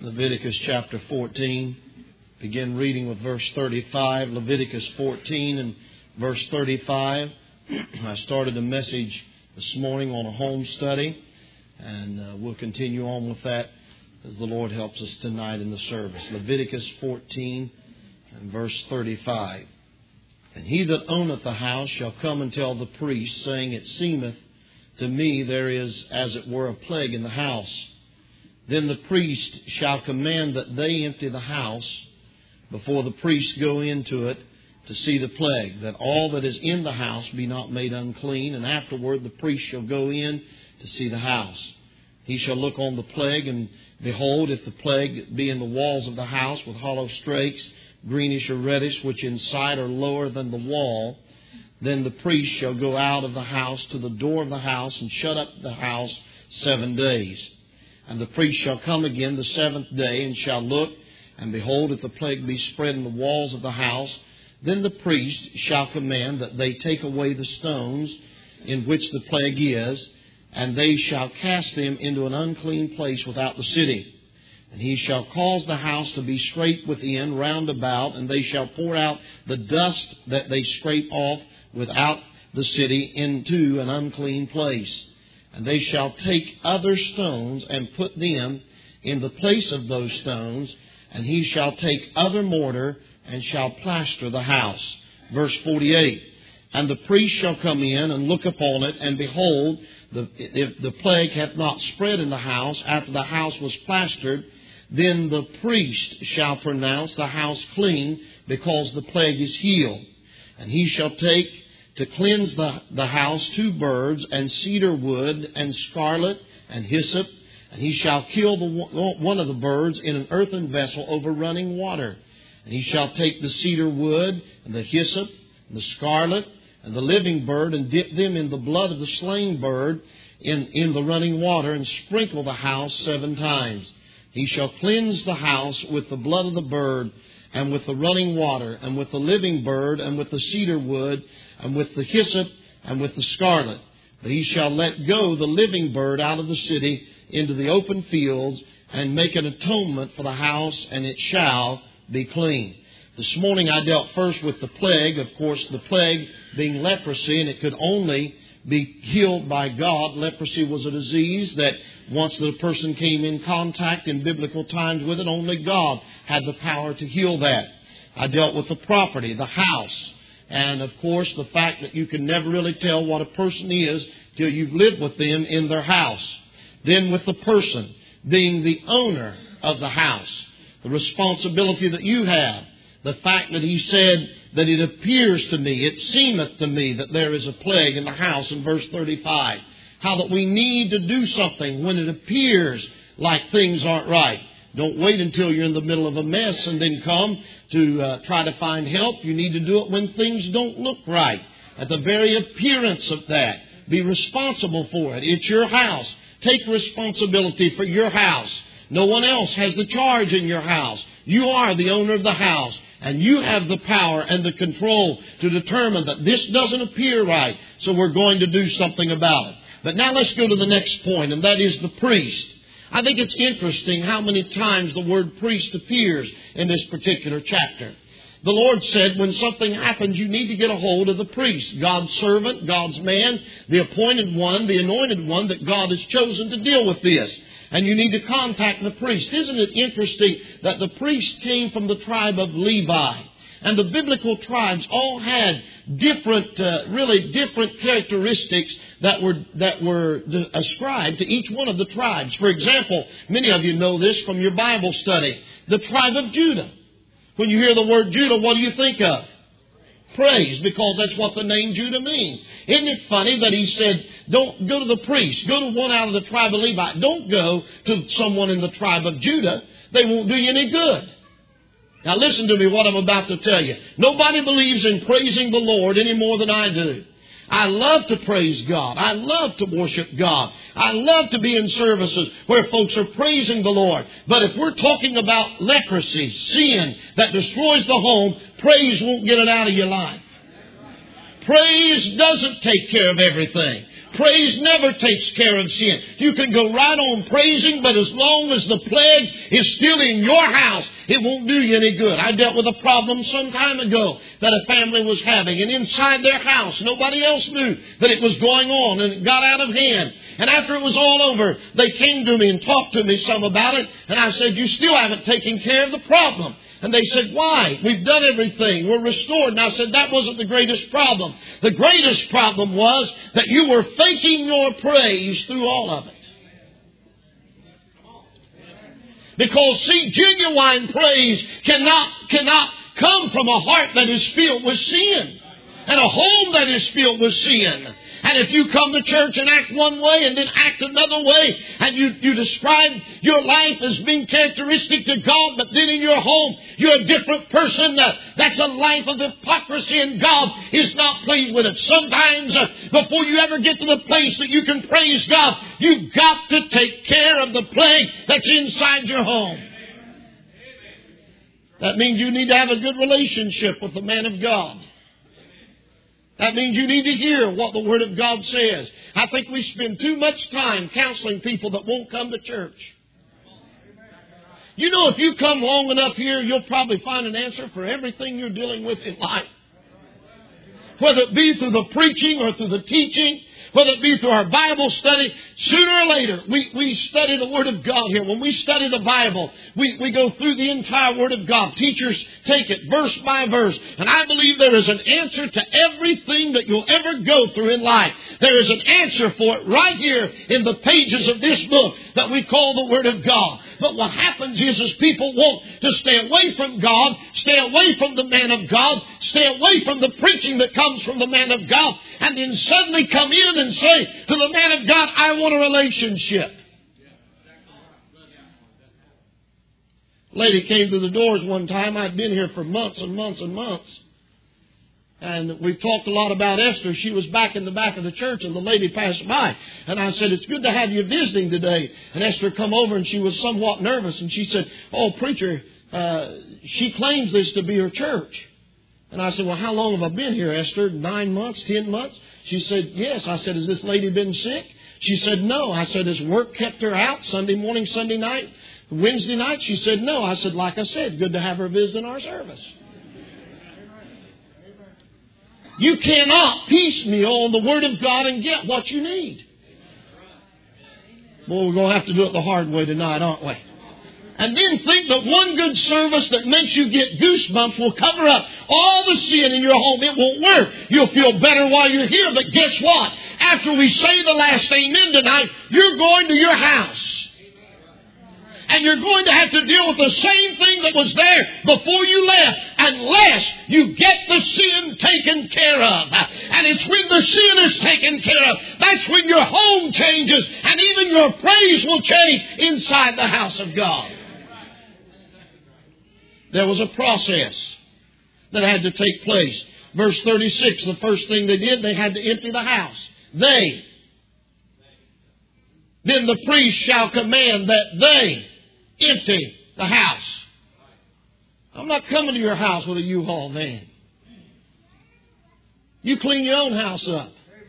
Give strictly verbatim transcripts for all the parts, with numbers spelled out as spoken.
Leviticus chapter fourteen. Begin reading with verse thirty-five. Leviticus fourteen and verse thirty-five. I started a message this morning on a home study, and uh, we'll continue on with that as the Lord helps us tonight in the service. Leviticus fourteen and verse thirty-five. And he that owneth the house shall come and tell the priest, saying, It seemeth to me there is as it were a plague in the house. Then the priest shall command that they empty the house before the priest go into it to see the plague, that all that is in the house be not made unclean. And afterward the priest shall go in to see the house. He shall look on the plague, and behold, if the plague be in the walls of the house with hollow strakes, greenish or reddish, which inside are lower than the wall, then the priest shall go out of the house to the door of the house and shut up the house seven days. And the priest shall come again the seventh day and shall look, and behold, if the plague be spread in the walls of the house, then the priest shall command that they take away the stones in which the plague is, and they shall cast them into an unclean place without the city. And he shall cause the house to be scraped within round about, and they shall pour out the dust that they scrape off without the city into an unclean place. And they shall take other stones and put them in the place of those stones, and he shall take other mortar and shall plaster the house. Verse forty-eight. And the priest shall come in and look upon it, and behold, the, if the plague hath not spread in the house after the house was plastered, then the priest shall pronounce the house clean, because the plague is healed. And he shall take to cleanse the, the house two birds, and cedar wood, and scarlet, and hyssop. And he shall kill the, one of the birds in an earthen vessel over running water. And he shall take the cedar wood, and the hyssop, and the scarlet, and the living bird, and dip them in the blood of the slain bird in, in the running water, and sprinkle the house seven times. He shall cleanse the house with the blood of the bird, and with the running water, and with the living bird, and with the cedar wood, and with the hyssop, and with the scarlet. But he shall let go the living bird out of the city into the open fields, and make an atonement for the house, and it shall be clean. This morning I dealt first with the plague. Of course, the plague being leprosy, and it could only be healed by God. Leprosy was a disease that once the person came in contact in biblical times with it, only God had the power to heal that. I dealt with the property, the house. And, of course, the fact that you can never really tell what a person is till you've lived with them in their house. Then with the person being the owner of the house, the responsibility that you have. The fact that he said that it appears to me, it seemeth to me that there is a plague in the house in verse thirty-five. How that we need to do something when it appears like things aren't right. Don't wait until you're in the middle of a mess and then come to uh, try to find help. You need to do it when things don't look right. At the very appearance of that, be responsible for it. It's your house. Take responsibility for your house. No one else has the charge in your house. You are the owner of the house, and you have the power and the control to determine that this doesn't appear right, so we're going to do something about it. But now let's go to the next point, and that is the priest. I think it's interesting how many times the word priest appears in this particular chapter. The Lord said when something happens, you need to get a hold of the priest, God's servant, God's man, the appointed one, the anointed one that God has chosen to deal with this. And you need to contact the priest. Isn't it interesting that the priest came from the tribe of Levi? And the biblical tribes all had different, uh, really different characteristics that were that were ascribed to each one of the tribes. For example, many of you know this from your Bible study. The tribe of Judah. When you hear the word Judah, what do you think of? Praise, because that's what the name Judah means. Isn't it funny that he said, don't go to the priest. Go to one out of the tribe of Levi. Don't go to someone in the tribe of Judah. They won't do you any good. Now listen to me what I'm about to tell you. Nobody believes in praising the Lord any more than I do. I love to praise God. I love to worship God. I love to be in services where folks are praising the Lord. But if we're talking about leprosy, sin that destroys the home, praise won't get it out of your life. Praise doesn't take care of everything. Praise never takes care of sin. You can go right on praising, but as long as the plague is still in your house, it won't do you any good. I dealt with a problem some time ago that a family was having, and inside their house, nobody else knew that it was going on, and it got out of hand. And after it was all over, they came to me and talked to me some about it, and I said, you still haven't taken care of the problem. And they said, why? We've done everything. We're restored. And I said, that wasn't the greatest problem. The greatest problem was that you were faking your praise through all of it. Because, see, genuine praise cannot, cannot come from a heart that is filled with sin. And a home that is filled with sin. And if you come to church and act one way and then act another way, and you, you describe your life as being characteristic to God, but then in your home you're a different person, uh, that's a life of hypocrisy, and God is not pleased with it. Sometimes uh, before you ever get to the place that you can praise God, you've got to take care of the plague that's inside your home. That means you need to have a good relationship with the man of God. That means you need to hear what the Word of God says. I think we spend too much time counseling people that won't come to church. You know, if you come long enough here, you'll probably find an answer for everything you're dealing with in life. Whether it be through the preaching or through the teaching, whether it be through our Bible study, sooner or later, we, we study the Word of God here. When we study the Bible, we, we go through the entire Word of God. Teachers take it verse by verse. And I believe there is an answer to everything that you'll ever go through in life. There is an answer for it right here in the pages of this book that we call the Word of God. But what happens is, is people want to stay away from God, stay away from the man of God, stay away from the preaching that comes from the man of God, and then suddenly come in and say to the man of God, I want a relationship. A lady came to the doors one time. I'd been here for months and months and months. And we've talked a lot about Esther. She was back in the back of the church, and the lady passed by. And I said, it's good to have you visiting today. And Esther come over, and she was somewhat nervous. And she said, oh, preacher, uh, she claims this to be her church. And I said, well, how long have I been here, Esther? Nine months, ten months? She said, yes. I said, has this lady been sick? She said, no. I said, has work kept her out Sunday morning, Sunday night, Wednesday night? She said, no. I said, like I said, good to have her visiting our service. You cannot piecemeal the Word of God and get what you need. Boy, we're going to have to do it the hard way tonight, aren't we? And then think that one good service that makes you get goosebumps will cover up all the sin in your home. It won't work. You'll feel better while you're here, but guess what? After we say the last amen tonight, you're going to your house. And you're going to have to deal with the same thing that was there before you left, unless you get the sin taken care of. And it's when the sin is taken care of, that's when your home changes, and even your praise will change inside the house of God. There was a process that had to take place. Verse thirty-six, the first thing they did, they had to empty the house. They. Then the priest shall command that they empty the house. I'm not coming to your house with a U-Haul van. You clean your own house up.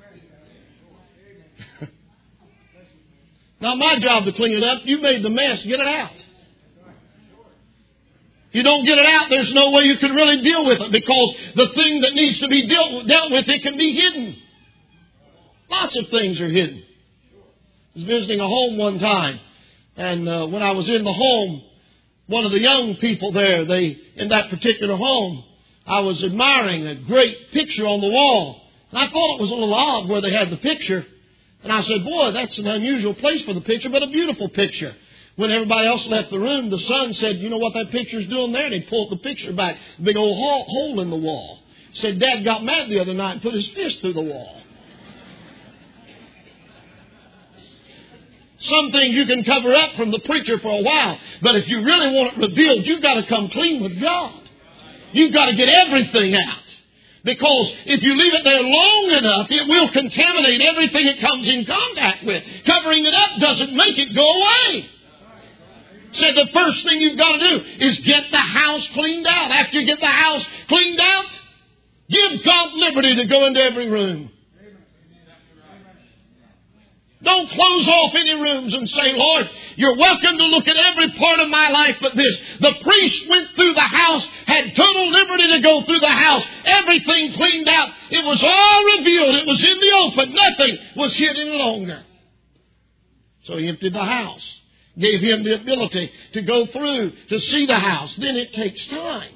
Not my job to clean it up. You made the mess. Get it out. If you don't get it out, there's no way you can really deal with it, because the thing that needs to be dealt, dealt with, it can be hidden. Lots of things are hidden. I was visiting a home one time. And uh, when I was in the home, one of the young people there, they in that particular home, I was admiring a great picture on the wall. And I thought it was a little odd where they had the picture. And I said, boy, that's an unusual place for the picture, but a beautiful picture. When everybody else left the room, the son said, you know what that picture's doing there? And he pulled the picture back, a big old hole, hole in the wall. Said, Dad got mad the other night and put his fist through the wall. Some things you can cover up from the preacher for a while. But if you really want it revealed, you've got to come clean with God. You've got to get everything out. Because if you leave it there long enough, it will contaminate everything it comes in contact with. Covering it up doesn't make it go away. So the first thing you've got to do is get the house cleaned out. After you get the house cleaned out, give God liberty to go into every room. Don't close off any rooms and say, Lord, you're welcome to look at every part of my life but this. The priest went through the house, had total liberty to go through the house. Everything cleaned out. It was all revealed. It was in the open. Nothing was hid any longer. So he emptied the house. Gave him the ability to go through, to see the house. Then it takes time.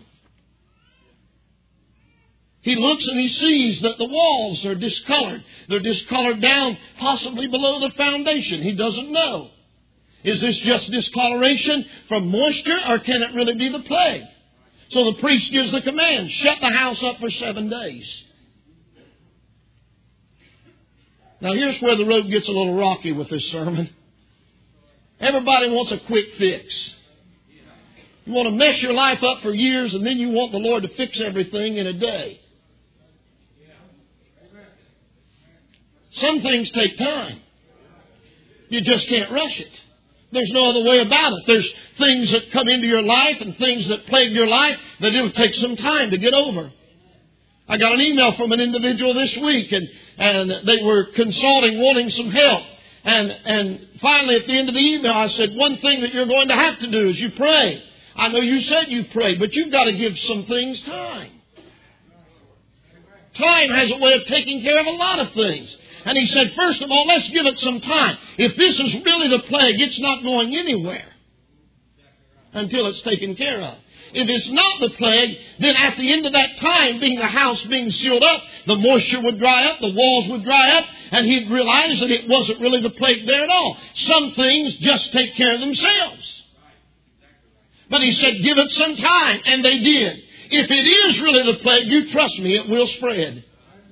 He looks and he sees that the walls are discolored. They're discolored down possibly below the foundation. He doesn't know. Is this just discoloration from moisture, or can it really be the plague? So the priest gives the command, shut the house up for seven days. Now here's where the road gets a little rocky with this sermon. Everybody wants a quick fix. You want to mess your life up for years, and then you want the Lord to fix everything in a day. Some things take time. You just can't rush it. There's no other way about it. There's things that come into your life and things that plague your life that it'll take some time to get over. I got an email from an individual this week, and, and they were consulting, wanting some help. And, and finally at the end of the email I said, one thing that you're going to have to do is you pray. I know you said you prayed, but you've got to give some things time. Time has a way of taking care of a lot of things. And he said, first of all, let's give it some time. If this is really the plague, it's not going anywhere until it's taken care of. If it's not the plague, then at the end of that time, being the house being sealed up, the moisture would dry up, the walls would dry up, and he'd realize that it wasn't really the plague there at all. Some things just take care of themselves. But he said, give it some time, and they did. If it is really the plague, you trust me, it will spread.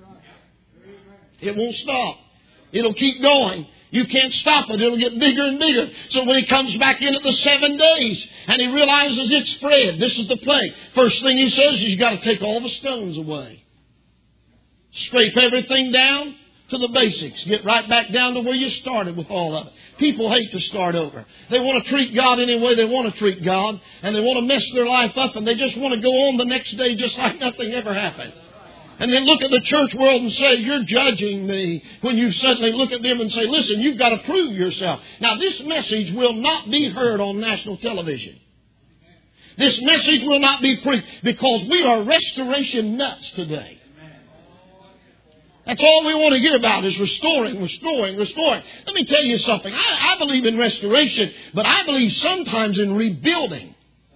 It won't stop. It'll keep going. You can't stop it. It'll get bigger and bigger. So when he comes back in at the seven days and he realizes it's spread, this is the plague. First thing he says is you've got to take all the stones away. Scrape everything down to the basics. Get right back down to where you started with all of it. People hate to start over. They want to treat God any way they want to treat God. And they want to mess their life up. And they just want to go on the next day just like nothing ever happened. And then look at the church world and say, you're judging me. When you suddenly look at them and say, listen, you've got to prove yourself. Now, this message will not be heard on national television. This message will not be preached because we are restoration nuts today. That's all we want to hear about is restoring, restoring, restoring. Let me tell you something. I, I believe in restoration, but I believe sometimes in rebuilding.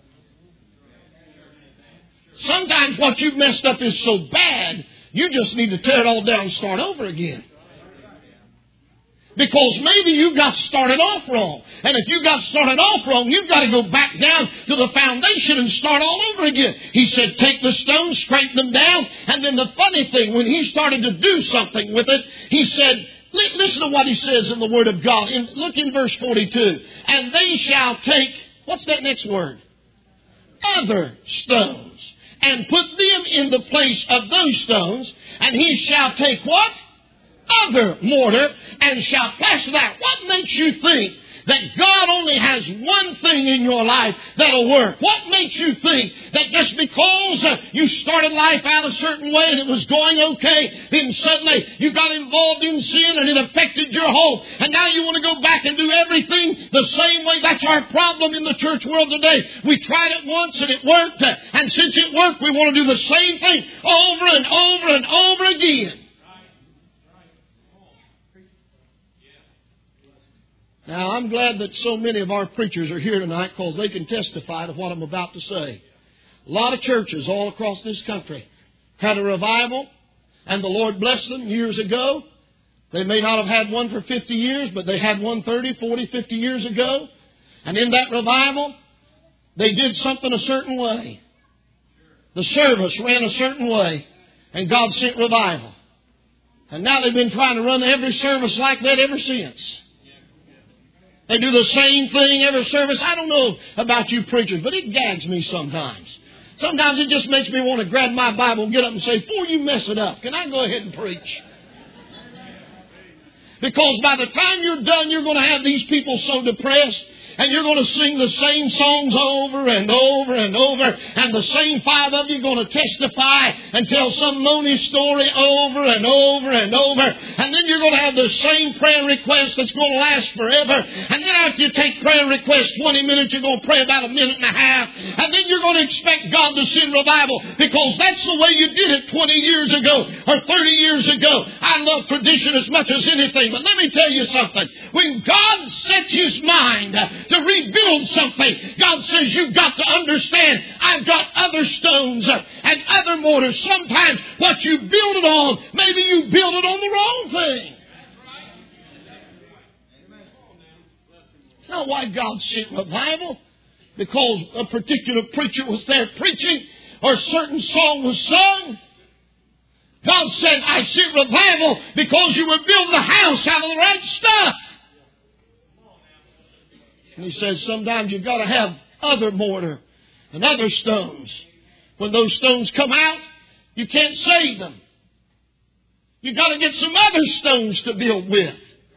Sometimes what you've messed up is so bad, you just need to tear it all down and start over again. Because maybe you got started off wrong. And if you got started off wrong, you've got to go back down to the foundation and start all over again. He said, take the stones, scrape them down. And then the funny thing, when he started to do something with it, he said, listen to what he says in the Word of God. In, look in verse forty-two. And they shall take, what's that next word? Other stones. And put them in the place of those stones. And he shall take what? Other mortar. And shall plaster that. What makes you think that God only has one thing in your life that'll work? What makes you think that just because uh, you started life out a certain way and it was going okay, then suddenly you got involved in sin and it affected your home, and now you want to go back and do everything the same way? That's our problem in the church world today. We tried it once and it worked, uh, and since it worked, we want to do the same thing over and over and over again. Now, I'm glad that so many of our preachers are here tonight because they can testify to what I'm about to say. A lot of churches all across this country had a revival, and the Lord blessed them years ago. They may not have had one for fifty years, but they had one thirty, forty, fifty years ago. And in that revival, they did something a certain way. The service ran a certain way, and God sent revival. And now they've been trying to run every service like that ever since. They do the same thing every service. I don't know about you preachers, but it gags me sometimes. Sometimes it just makes me want to grab my Bible and get up and say, before you mess it up, can I go ahead and preach? Because by the time you're done, you're going to have these people so depressed, And you're going to sing the same songs over and over and over. And the same five of you are going to testify and tell some moany story over and over and over. And then you're going to have the same prayer request that's going to last forever. And then after you take prayer requests twenty minutes, you're going to pray about a minute and a half. And then you're going to expect God to send revival because that's the way you did it twenty years ago or thirty years ago. I love tradition as much as anything. But let me tell you something. When God sets His mind to rebuild something, God says you've got to understand I've got other stones and other mortars. Sometimes what you build it on, maybe you build it on the wrong thing. It's not why God sent revival, because a particular preacher was there preaching or a certain song was sung. God said, I sent revival because you were building the house out of the right stuff. And He says sometimes you've got to have other mortar and other stones. When those stones come out, you can't save them. You've got to get some other stones to build with.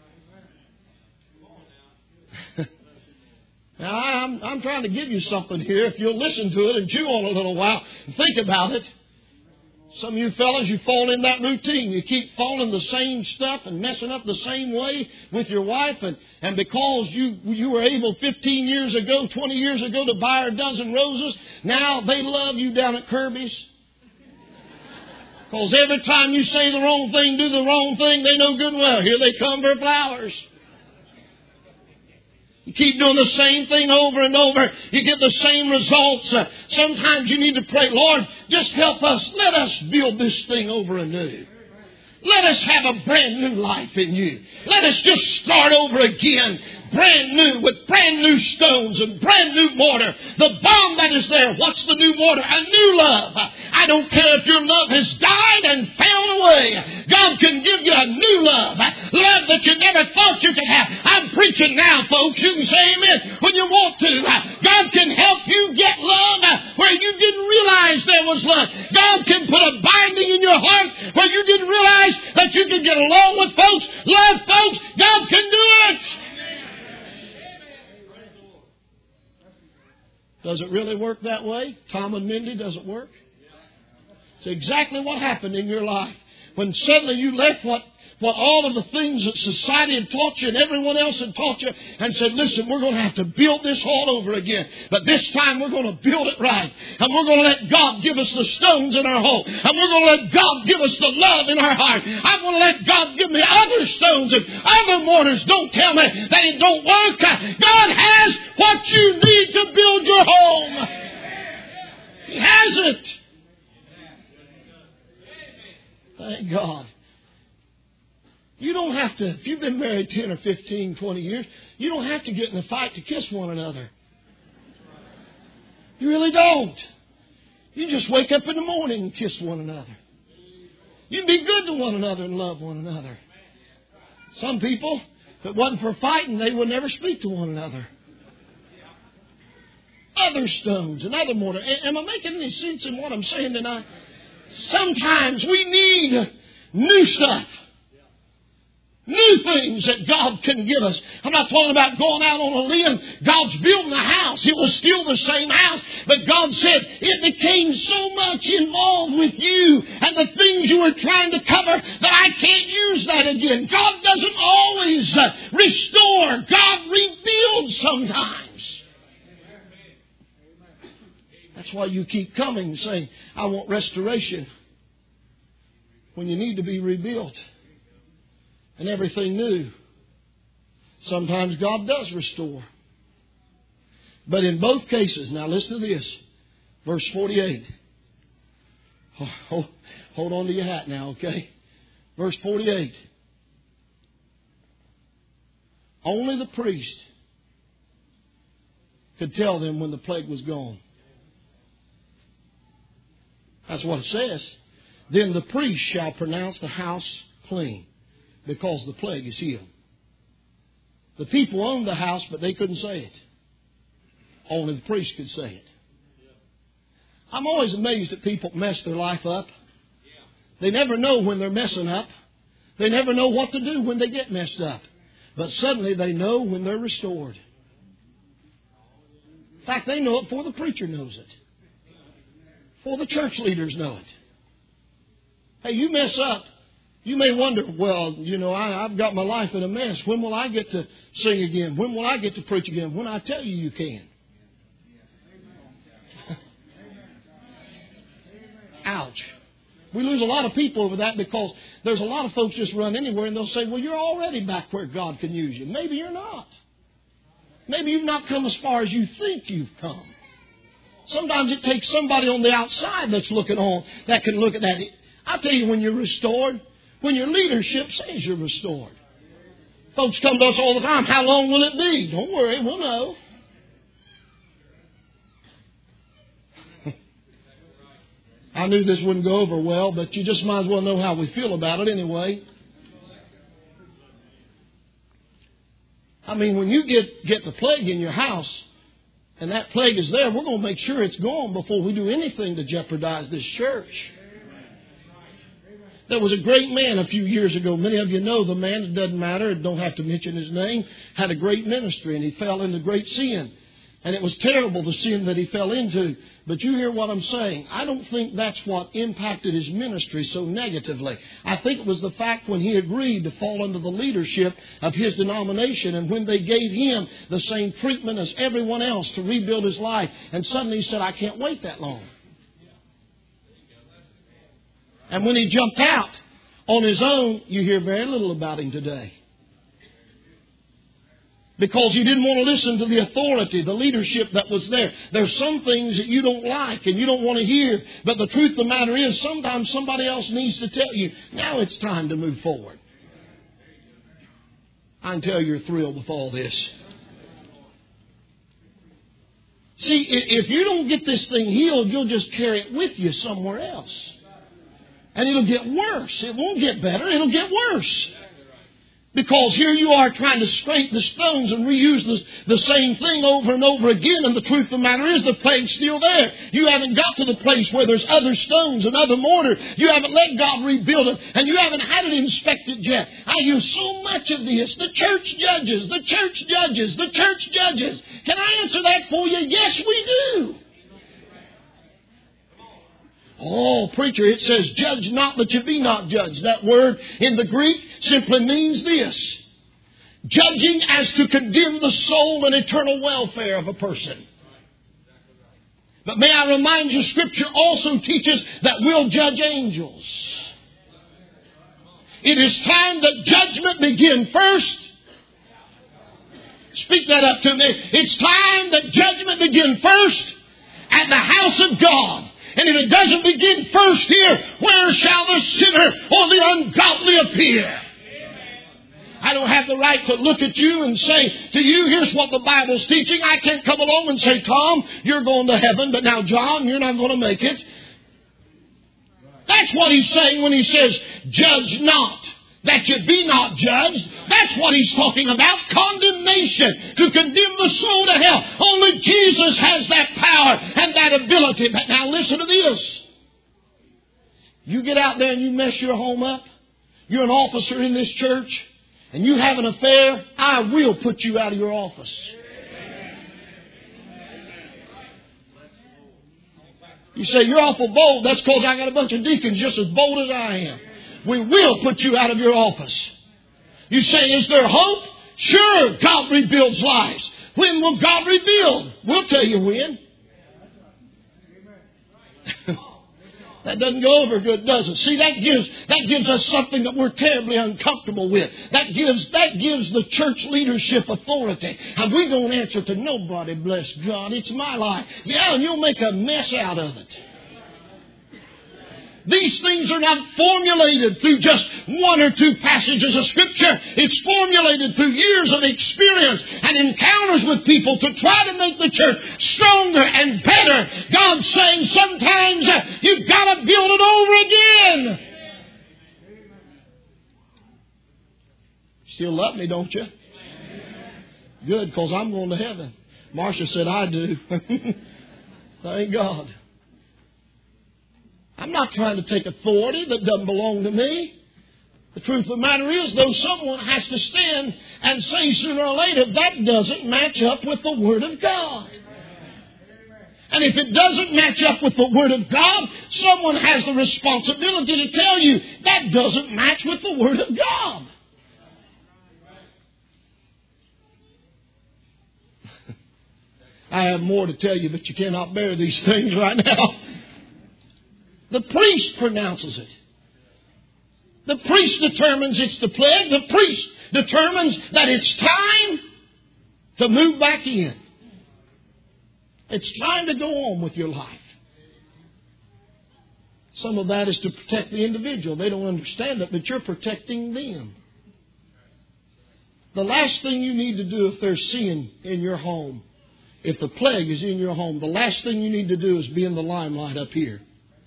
Now, I'm, I'm trying to give you something here. If you'll listen to it and chew on it a little while and think about it. Some of you fellas, you fall in that routine. You keep falling the same stuff and messing up the same way with your wife. And, and because you, you were able fifteen years ago, twenty years ago to buy her a dozen roses, now they love you down at Kirby's. Because every time you say the wrong thing, do the wrong thing, they know good and well. Here they come for flowers. You keep doing the same thing over and over. You get the same results. Uh, sometimes you need to pray, Lord, just help us. Let us build this thing over anew. Let us have a brand new life in you. Let us just start over again, brand new, with brand new stones and brand new mortar. The bomb that is there, what's the new mortar? A new love. I don't care if your love has died and fallen away. God can give you a new love. Love that you never thought you could have. I'm preaching now, folks. You can say amen when you want to. God can help you get love where you didn't realize there was love. God can put a binding in your heart where you didn't realize that you could get along with folks, love folks. God can do it. Does it really work that way? Tom and Mindy, does it work? It's exactly what happened in your life. When suddenly you left what, what all of the things that society had taught you and everyone else had taught you and said, listen, we're going to have to build this all over again. But this time we're going to build it right. And we're going to let God give us the stones in our home. And we're going to let God give us the love in our heart. I'm going to let God give me other stones and other mortars. Don't tell me that it don't work. God has what you need to build your home. He has it. Thank God. You don't have to, if you've been married ten or fifteen, twenty years, you don't have to get in a fight to kiss one another. You really don't. You just wake up in the morning and kiss one another. You be good to one another and love one another. Some people, if it wasn't for fighting, they would never speak to one another. Other stones and other mortar. Am I making any sense in what I'm saying tonight? Sometimes we need new stuff. New things that God can give us. I'm not talking about going out on a limb. God's building a house. It was still the same house. But God said it became so much involved with you and the things you were trying to cover that I can't use that again. God doesn't always restore. God rebuilds sometimes. That's why you keep coming and saying, I want restoration, when you need to be rebuilt and everything new. Sometimes God does restore. But in both cases, now listen to this, verse forty-eight. Hold, hold on to your hat now, okay? Verse forty-eight. Only the priest could tell them when the plague was gone. That's what it says. Then the priest shall pronounce the house clean, because the plague is healed. The people owned the house, but they couldn't say it. Only the priest could say it. I'm always amazed at people that mess their life up. They never know when they're messing up. They never know what to do when they get messed up. But suddenly they know when they're restored. In fact, they know it before the preacher knows it. Before the church leaders know it. Hey, you mess up. You may wonder, well, you know, I, I've got my life in a mess. When will I get to sing again? When will I get to preach again? When I tell you you can. Ouch. We lose a lot of people over that because there's a lot of folks just run anywhere and they'll say, well, you're already back where God can use you. Maybe you're not. Maybe you've not come as far as you think you've come. Sometimes it takes somebody on the outside that's looking on that can look at that. I'll tell you, when you're restored, when your leadership says you're restored. Folks come to us all the time. How long will it be? Don't worry, we'll know. I knew this wouldn't go over well, but you just might as well know how we feel about it anyway. I mean, when you get, get the plague in your house, and that plague is there, we're going to make sure it's gone before we do anything to jeopardize this church. There was a great man a few years ago. Many of you know the man. It doesn't matter. It don't have to mention his name. Had a great ministry, and he fell into great sin. And it was terrible, the sin that he fell into. But you hear what I'm saying. I don't think that's what impacted his ministry so negatively. I think it was the fact when he agreed to fall under the leadership of his denomination, and when they gave him the same treatment as everyone else to rebuild his life. And suddenly he said, I can't wait that long. And when he jumped out on his own, you hear very little about him today. Because he didn't want to listen to the authority, the leadership that was there. There's some things that you don't like and you don't want to hear. But the truth of the matter is, sometimes somebody else needs to tell you, now it's time to move forward. I can tell you're thrilled with all this. See, if you don't get this thing healed, you'll just carry it with you somewhere else. And it'll get worse. It won't get better. It'll get worse. Because here you are trying to scrape the stones and reuse the, the same thing over and over again. And the truth of the matter is the plague's still there. You haven't got to the place where there's other stones and other mortar. You haven't let God rebuild it. And you haven't had it inspected yet. I hear so much of this. The church judges, the church judges, the church judges. Can I answer that for you? Yes, we do. Oh, preacher, it says, judge not that you be not judged. That word in the Greek simply means this. Judging as to condemn the soul and eternal welfare of a person. But may I remind you, Scripture also teaches that we'll judge angels. It is time that judgment begin first. Speak that up to me. It's time that judgment begin first at the house of God. And if it doesn't begin first here, where shall the sinner or the ungodly appear? I don't have the right to look at you and say to you, here's what the Bible's teaching. I can't come along and say, Tom, you're going to heaven, but now, John, you're not going to make it. That's what he's saying when he says, judge not, that you be not judged. That's what he's talking about. Condemnation, to condemn the soul to hell. Only Jesus has that power and that ability. But now listen to this. You get out there and you mess your home up. You're an officer in this church and you have an affair. I will put you out of your office. You say, you're awful bold. That's because I got a bunch of deacons just as bold as I am. We will put you out of your office. You say, is there hope? Sure, God rebuilds lives. When will God rebuild? We'll tell you when. That doesn't go over good, does it? See, that gives that gives us something that we're terribly uncomfortable with. That gives that gives the church leadership authority. And we don't answer to nobody, bless God. It's my life. Yeah, and you'll make a mess out of it. These things are not formulated through just one or two passages of Scripture. It's formulated through years of experience and encounters with people to try to make the church stronger and better. God's saying sometimes uh, you've got to build it over again. Still love me, don't you? Good, because I'm going to heaven. Marcia said, I do. Thank God. I'm not trying to take authority that doesn't belong to me. The truth of the matter is, though, someone has to stand and say sooner or later, that doesn't match up with the Word of God. And if it doesn't match up with the Word of God, someone has the responsibility to tell you that doesn't match with the Word of God. I have more to tell you, but you cannot bear these things right now. The priest pronounces it. The priest determines it's the plague. The priest determines that it's time to move back in. It's time to go on with your life. Some of that is to protect the individual. They don't understand it, but you're protecting them. The last thing you need to do if there's sin in your home, if the plague is in your home, the last thing you need to do is be in the limelight up here.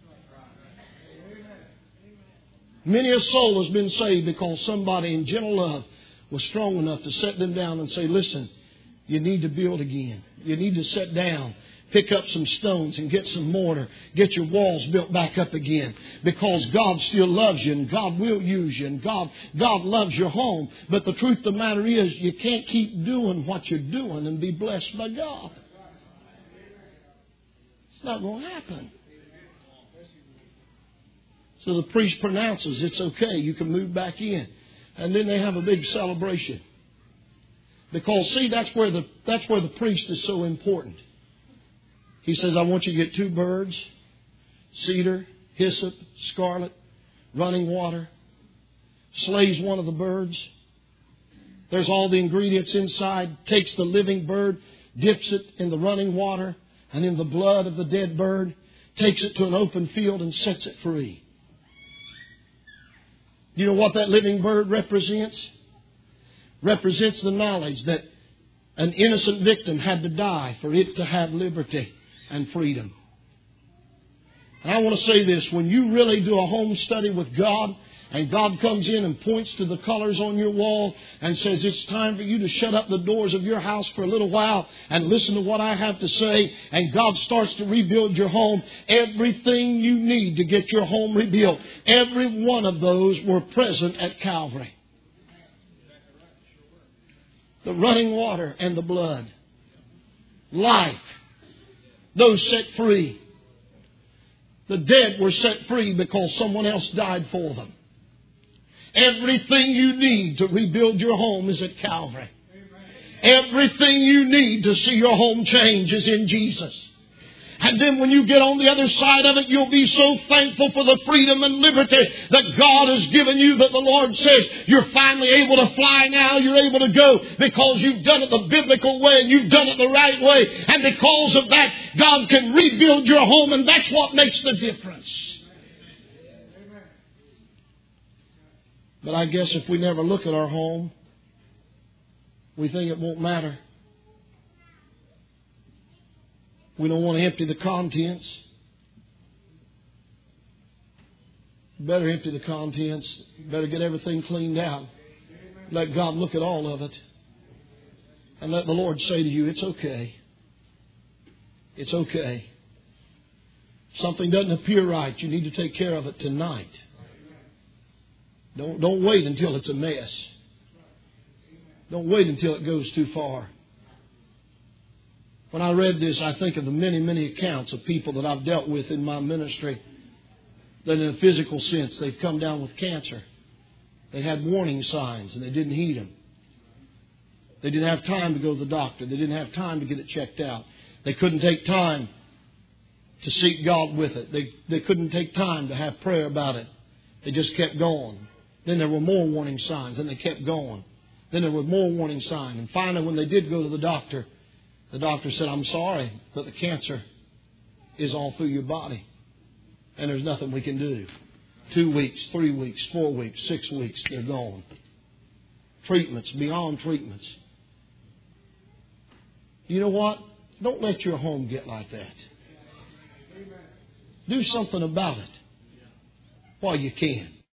Many a soul has been saved because somebody in gentle love was strong enough to set them down and say, listen, you need to build again. You need to sit down, pick up some stones and get some mortar. Get your walls built back up again. Because God still loves you and God will use you and God, God loves your home. But the truth of the matter is you can't keep doing what you're doing and be blessed by God. It's not going to happen. So the priest pronounces it's okay. You can move back in. And then they have a big celebration. Because, see, that's where the that's where the priest is so important. He says, I want you to get two birds, cedar, hyssop, scarlet, running water. Slays one of the birds. There's all the ingredients inside. Takes the living bird, dips it in the running water and in the blood of the dead bird. Takes it to an open field and sets it free. You know what that living bird represents? Represents the knowledge that an innocent victim had to die for it to have liberty and freedom. And I want to say this, when you really do a home study with God and God comes in and points to the colors on your wall and says it's time for you to shut up the doors of your house for a little while and listen to what I have to say, and God starts to rebuild your home, everything you need to get your home rebuilt, every one of those were present at Calvary. The running water and the blood. Life. Those set free. The dead were set free because someone else died for them. Everything you need to rebuild your home is at Calvary. Everything you need to see your home change is in Jesus. And then when you get on the other side of it, you'll be so thankful for the freedom and liberty that God has given you, that the Lord says you're finally able to fly now. You're able to go because you've done it the biblical way and you've done it the right way. And because of that, God can rebuild your home, and that's what makes the difference. But I guess if we never look at our home, we think it won't matter. We don't want to empty the contents. Better empty the contents. Better get everything cleaned out. Let God look at all of it. And let the Lord say to you, it's okay. It's okay. If something doesn't appear right, you need to take care of it tonight. Don't, don't wait until it's a mess. Don't wait until it goes too far. When I read this, I think of the many, many accounts of people that I've dealt with in my ministry that in a physical sense, they've come down with cancer. They had warning signs and they didn't heed them. They didn't have time to go to the doctor. They didn't have time to get it checked out. They couldn't take time to seek God with it. They, they couldn't take time to have prayer about it. They just kept going. Then there were more warning signs and they kept going. Then there were more warning signs. And finally, when they did go to the doctor, the doctor said, I'm sorry, but the cancer is all through your body. And there's nothing we can do. Two weeks, three weeks, four weeks, six weeks, they're gone. Treatments, beyond treatments. You know what? Don't let your home get like that. Do something about it while you can.